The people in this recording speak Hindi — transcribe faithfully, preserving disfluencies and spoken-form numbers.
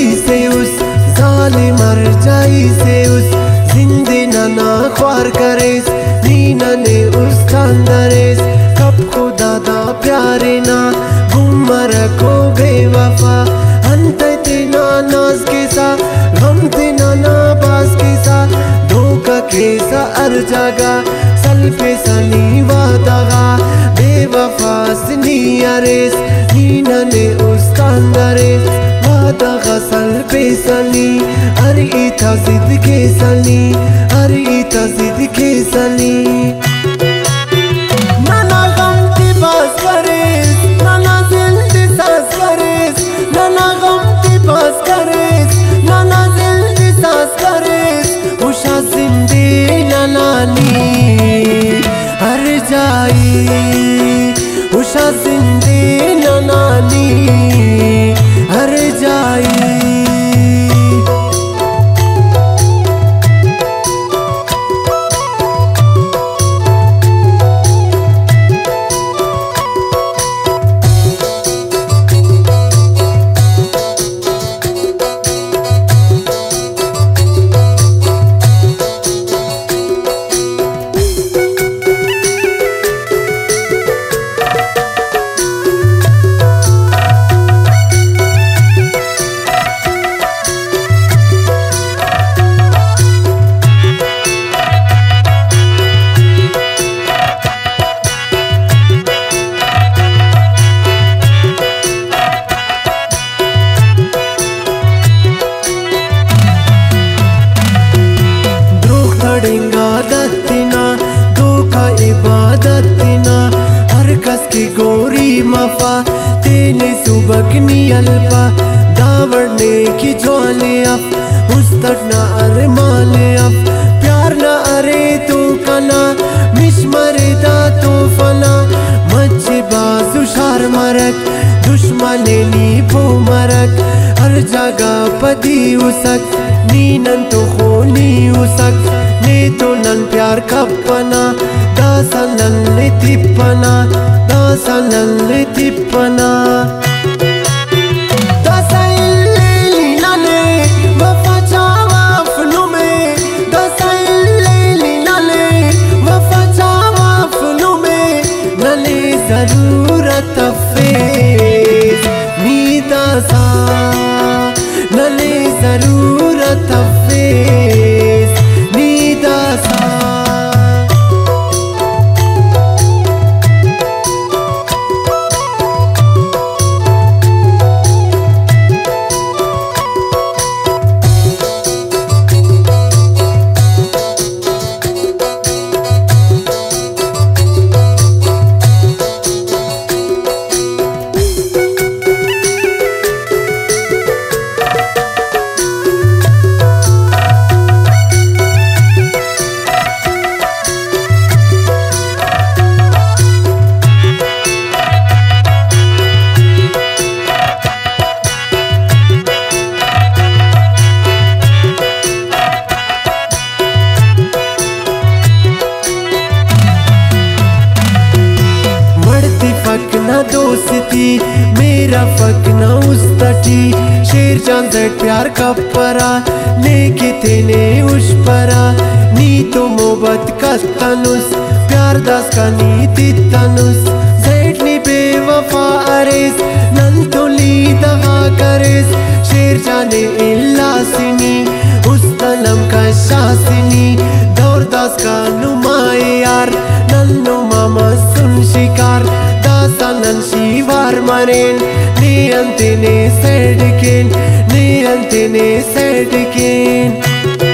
जाई से उस जालिम मर जाई से उस जिंदे नाना ख्वार करेस नीना ने उस खानदारेस कब खुदा दा प्यारे ना गुमर को बेवफा अंते तेना नाज के सा गम तेना ना बास के सा धोखा के सा हर जगह सल पे सनी वादगा बेवफा सनी अरेस नीना ने उस खानदारेस वादगा सल पे सनी अरे इता जिद के सनी अरे इता जिद के सनी नाना गम की बात करेस नाना जिंदगी सांस करेस नाना गम की बात करेस नाना जिंदगी सांस करेस उषा जिंदगी नानी हर जाई उषा जिंदगी नानी हर जाई इबादतना हर कस की गोरी मफा तेने सुबकनी अल्पा दावड़ने की ज्वाले अफ उस्तट ना अरे माले अफ प्यार ना अरे तो कना मिशमरे दा तो फना मच्छी बाजू शार मरक दुश्मने नी पो मरक हर जगह पदी उसक नीनन तो खोनी उसक ने तो नन प्यार कपना दासनन ले तिपना दासनन ले तिपना दासाइल ले नाने वफा चावा फनु में दासाइल ले नाने वफा चावा फनु में नले जरूरत फेस नीदा सा नले जरूरत फेस नीदा सा फकना दोस्ती मेरा फकना उस तटी शेर चांद प्यार का परा लेके तेने उस परा नी तो मोहब्बत का तनुस प्यार दास का नीति तनुस जेठनी बेवफा अरेस नन तो ली दगा करेस शेर जाने इल्ला सिनी उस तलम का शासिनी दौर दास का नुमाए यार नन्नो मामा सुन शिकार दासानन शिवार मरेन ने अंतने सेडकेन ने अंतने सेडकेन